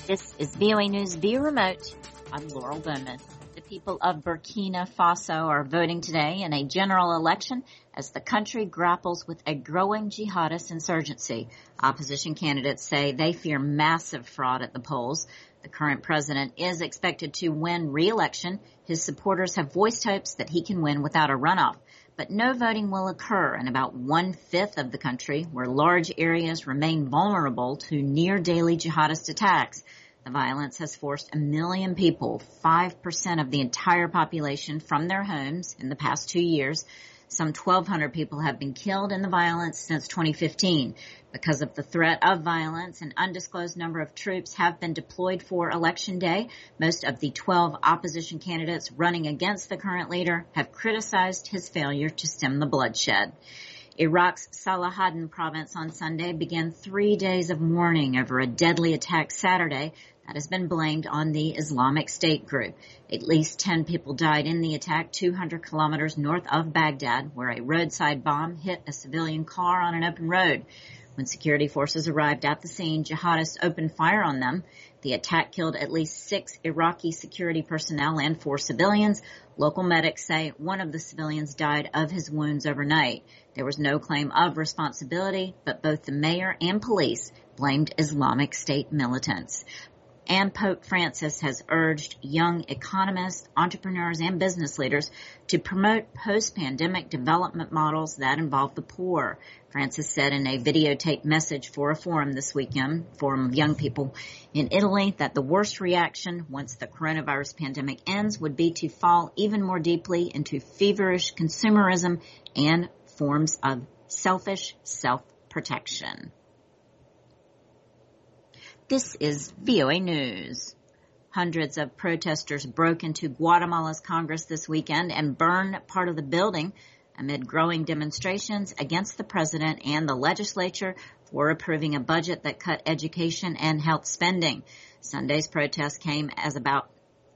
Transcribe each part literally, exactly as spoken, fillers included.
This is V O A News via remote. I'm Laurel Bowman. The people of Burkina Faso are voting today in a general election as the country grapples with a growing jihadist insurgency. Opposition candidates say they fear massive fraud at the polls. The current president is expected to win re-election. His supporters have voiced hopes that he can win without a runoff. But no voting will occur in about one-fifth of the country, where large areas remain vulnerable to near-daily jihadist attacks. The violence has forced a million people, five percent of the entire population, from their homes in the past two years. Some twelve hundred people have been killed in the violence since twenty fifteen. Because of the threat of violence, an undisclosed number of troops have been deployed for Election Day. Most of the twelve opposition candidates running against the current leader have criticized his failure to stem the bloodshed. Iraq's Salahaddin province on Sunday began three days of mourning over a deadly attack Saturday that has been blamed on the Islamic State group. At least ten people died in the attack two hundred kilometers north of Baghdad, where a roadside bomb hit a civilian car on an open road. When security forces arrived at the scene, jihadists opened fire on them. The attack killed at least six Iraqi security personnel and four civilians. Local medics say one of the civilians died of his wounds overnight. There was no claim of responsibility, but both the mayor and police blamed Islamic State militants. And Pope Francis has urged young economists, entrepreneurs, and business leaders to promote post-pandemic development models that involve the poor. Francis said in a videotaped message for a forum this weekend, forum of young people in Italy, that the worst reaction once the coronavirus pandemic ends would be to fall even more deeply into feverish consumerism and forms of selfish self-protection. This is V O A News. Hundreds of protesters broke into Guatemala's Congress this weekend and burned part of the building amid growing demonstrations against the president and the legislature for approving a budget that cut education and health spending. Sunday's protest came as about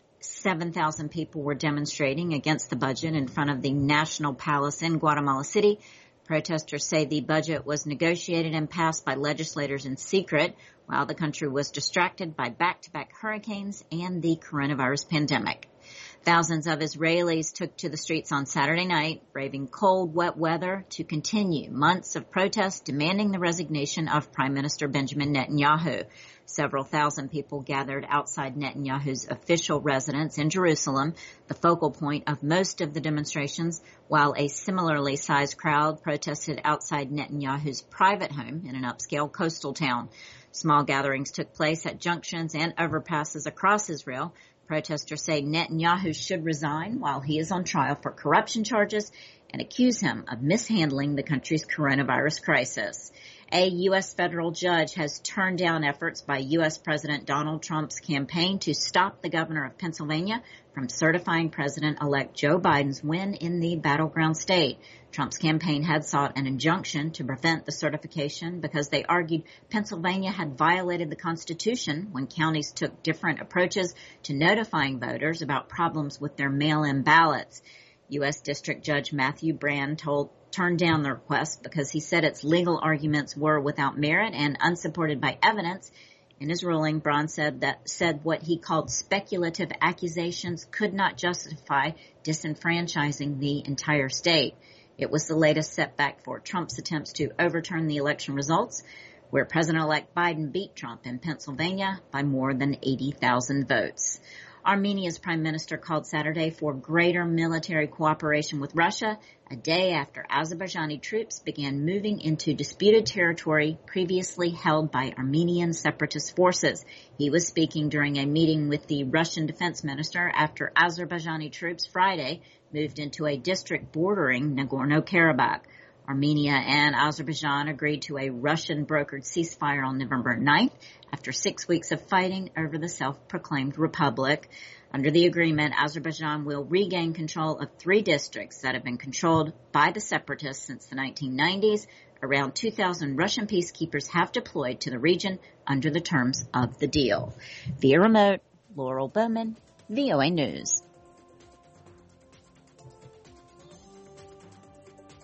seven thousand people were demonstrating against the budget in front of the National Palace in Guatemala City. Protesters say the budget was negotiated and passed by legislators in secret while the country was distracted by back-to-back hurricanes and the coronavirus pandemic. Thousands of Israelis took to the streets on Saturday night, braving cold, wet weather to continue months of protests demanding the resignation of Prime Minister Benjamin Netanyahu. Several thousand people gathered outside Netanyahu's official residence in Jerusalem, the focal point of most of the demonstrations, while a similarly sized crowd protested outside Netanyahu's private home in an upscale coastal town. Small gatherings took place at junctions and overpasses across Israel. Protesters say Netanyahu should resign while he is on trial for corruption charges and accuse him of mishandling the country's coronavirus crisis. A U S federal judge has turned down efforts by U S President Donald Trump's campaign to stop the governor of Pennsylvania from certifying President-elect Joe Biden's win in the battleground state. Trump's campaign had sought an injunction to prevent the certification because they argued Pennsylvania had violated the Constitution when counties took different approaches to notifying voters about problems with their mail-in ballots. U S District Judge Matthew Brand told turned down the request because he said its legal arguments were without merit and unsupported by evidence. In his ruling, Brand said that said what he called speculative accusations could not justify disenfranchising the entire state. It was the latest setback for Trump's attempts to overturn the election results, where President-elect Biden beat Trump in Pennsylvania by more than eighty thousand votes. Armenia's prime minister called Saturday for greater military cooperation with Russia, a day after Azerbaijani troops began moving into disputed territory previously held by Armenian separatist forces. He was speaking during a meeting with the Russian defense minister after Azerbaijani troops Friday moved into a district bordering Nagorno-Karabakh. Armenia and Azerbaijan agreed to a Russian-brokered ceasefire on November ninth after six weeks of fighting over the self-proclaimed republic. Under the agreement, Azerbaijan will regain control of three districts that have been controlled by the separatists since the nineteen nineties. Around two thousand Russian peacekeepers have deployed to the region under the terms of the deal. Via remote, Laurel Bowman, V O A News.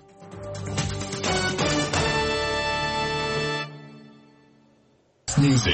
Music.